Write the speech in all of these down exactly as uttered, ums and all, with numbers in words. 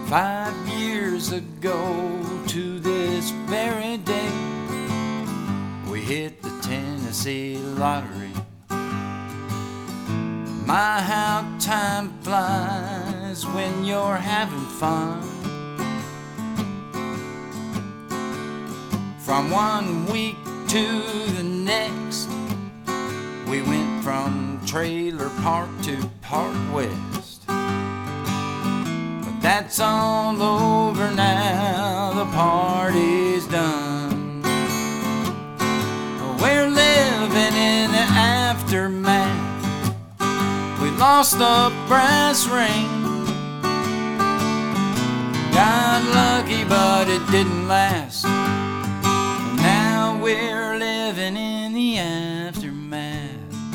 Five years ago to this very day, we hit the Tennessee lottery. My, how time flies when you're having fun. From one week to the next, we went from trailer park to Park West. But that's all over now, the party's done. We're living in the aftermath. We lost the brass ring. Got lucky, but it didn't last. Now we're living in the aftermath.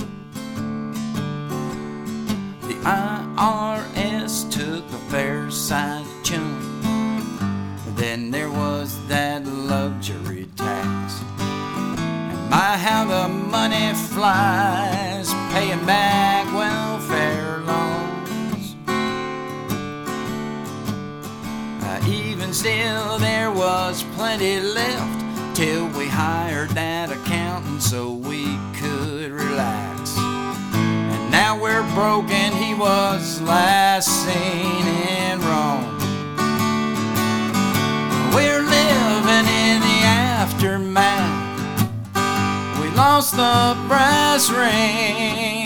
The I R S took a fair sized chunk. Then there was that luxury tax. And my, how the money flies, paying back welfare loans. Uh, even still, there was plenty left till we hired that accountant so we could relax. And now we're broke and he was last seen in Rome. We're living in the aftermath. We lost the brass ring.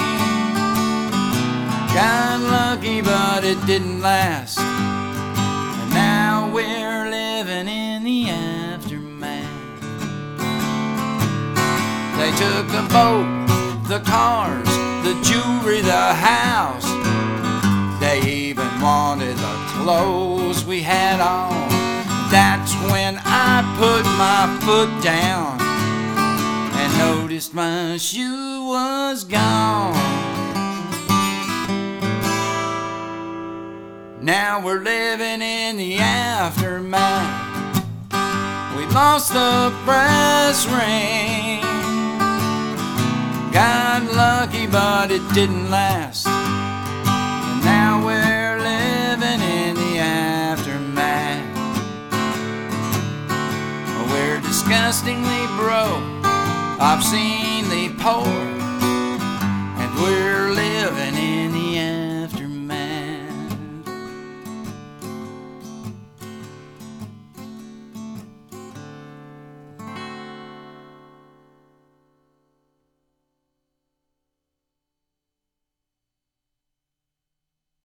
Got lucky, but it didn't last. And now we're living in the aftermath. They took the boat, the cars, the jewelry, the house. They even wanted the clothes we had on. That's when I put my foot down and noticed my shoe was gone. Now we're living in the aftermath. We lost the brass ring. Got lucky, but it didn't last. And now we're living in the aftermath. We're disgustingly broke, obscenely poor.